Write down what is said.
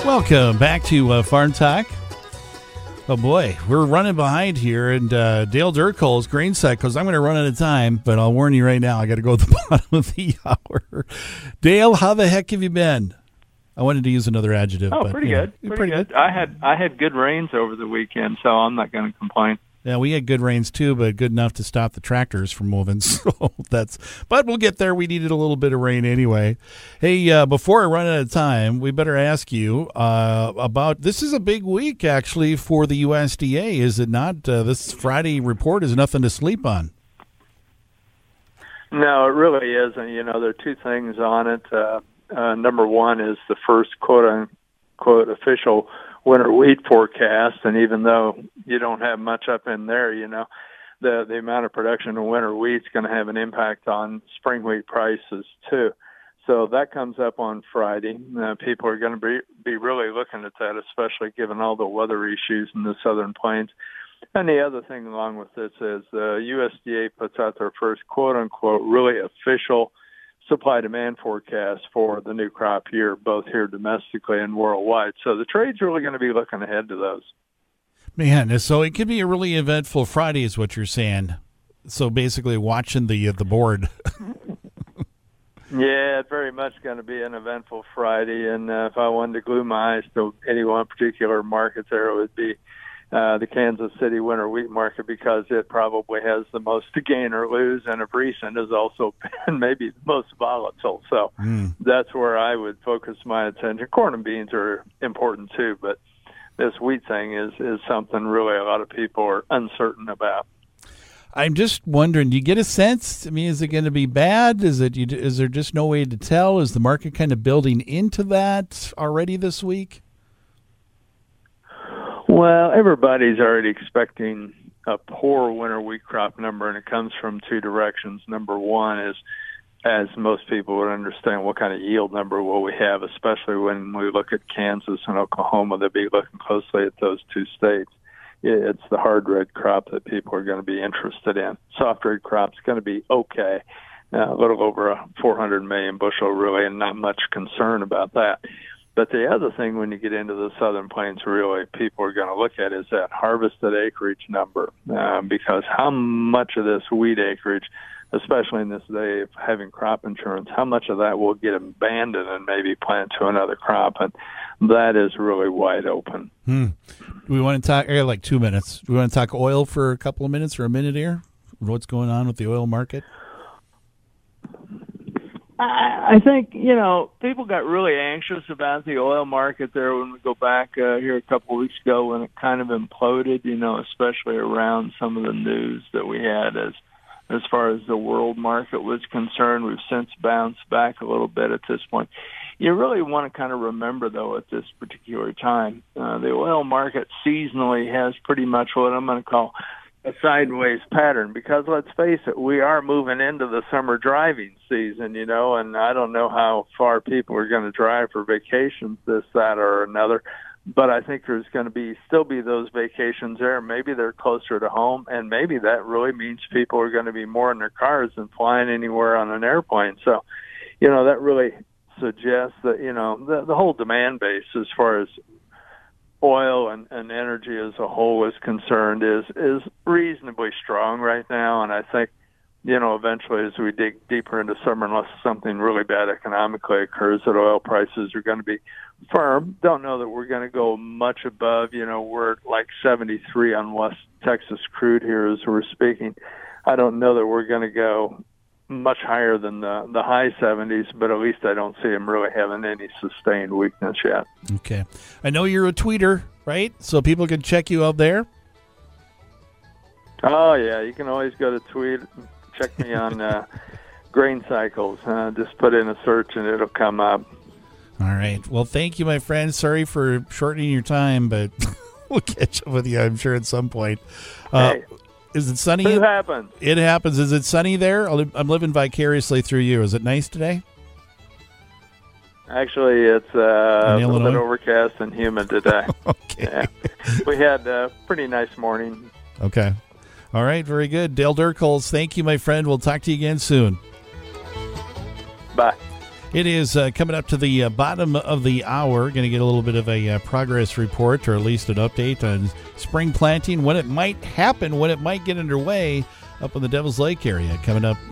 Welcome back to Farm Talk. Oh boy, we're running behind here, and Dale Durko's grain set because I'm going to run out of time. But I'll warn you right now, I got to go at the bottom of the hour. Dale, how the heck have you been? I wanted to use another adjective. Oh, but, pretty good. Pretty good. I had good rains over the weekend, so I'm not going to complain. Yeah, we had good rains too, but good enough to stop the tractors from moving. So but we'll get there. We needed a little bit of rain anyway. Hey, before I run out of time, we better ask you about, this is a big week actually for the USDA, is it not? This Friday report is nothing to sleep on. No, it really isn't. You know, there are two things on it. Number one is the first quote-unquote official winter wheat forecast, and even though you don't have much up in there, you know, the amount of production of winter wheat's going to have an impact on spring wheat prices too. So that comes up on Friday. People are going to be really looking at that, especially given all the weather issues in the Southern Plains. And the other thing along with this is the USDA puts out their first quote-unquote really official supply-demand forecast for the new crop year, both here domestically and worldwide. So the trade's really going to be looking ahead to those. Man, so it could be a really eventful Friday is what you're saying. So basically watching the board. Yeah, it's very much going to be an eventful Friday. And if I wanted to glue my eyes to any one particular market there, it would be the Kansas City winter wheat market, because it probably has the most to gain or lose, and of recent has also been maybe the most volatile. So that's where I would focus my attention. Corn and beans are important too, but this wheat thing is something really a lot of people are uncertain about. I'm just wondering, do you get a sense? I mean, is it going to be bad? Is there just no way to tell? Is the market kind of building into that already this week? Well, everybody's already expecting a poor winter wheat crop number, and it comes from two directions. Number one is, as most people would understand, what kind of yield number will we have, especially when we look at Kansas and Oklahoma. They'll be looking closely at those two states. It's the hard red crop that people are going to be interested in. Soft red crop's going to be okay, a little over 400 million bushel really, and not much concern about that. But the other thing when you get into the Southern Plains, really, people are going to look at is that harvested acreage number, because how much of this wheat acreage, especially in this day of having crop insurance, how much of that will get abandoned and maybe plant to another crop? And that is really wide open. We want to talk, like 2 minutes. We want to talk oil for a couple of minutes or a minute here? What's going on with the oil market? I think, you know, people got really anxious about the oil market there when we go back here a couple of weeks ago when it kind of imploded, you know, especially around some of the news that we had as far as the world market was concerned. We've since bounced back a little bit at this point. You really want to kind of remember, though, at this particular time, the oil market seasonally has pretty much what I'm going to call a sideways pattern, because let's face it, we are moving into the summer driving season, you know, and I don't know how far people are going to drive for vacations, this, that, or another, but I think there's going to still be those vacations there. Maybe they're closer to home, and maybe that really means people are going to be more in their cars than flying anywhere on an airplane. So, you know, that really suggests that, you know, the whole demand base as far as oil and energy as a whole is concerned is reasonably strong right now. And I think, you know, eventually as we dig deeper into summer, unless something really bad economically occurs, that oil prices are going to be firm. Don't know that we're going to go much above, you know, we're at like 73 on West Texas crude here as we're speaking. I don't know that we're going to go much higher than the high 70s, but at least I don't see them really having any sustained weakness yet. Okay. I know you're a tweeter, right? So people can check you out there? Oh, yeah. You can always go to tweet. Check me on Grain Cycles. Just put in a search and it'll come up. All right. Well, thank you, my friend. Sorry for shortening your time, but we'll catch up with you, I'm sure, at some point. Hey. Is it sunny? It happens. It happens. Is it sunny there? I'm living vicariously through you. Is it nice today? Actually, it's a little bit overcast and humid today. Okay. Yeah. We had a pretty nice morning. Okay. All right. Very good. Dale Durkholz, thank you, my friend. We'll talk to you again soon. Bye. It is coming up to the bottom of the hour. Going to get a little bit of a progress report, or at least an update on spring planting, when it might happen, when it might get underway up in the Devil's Lake area. Coming up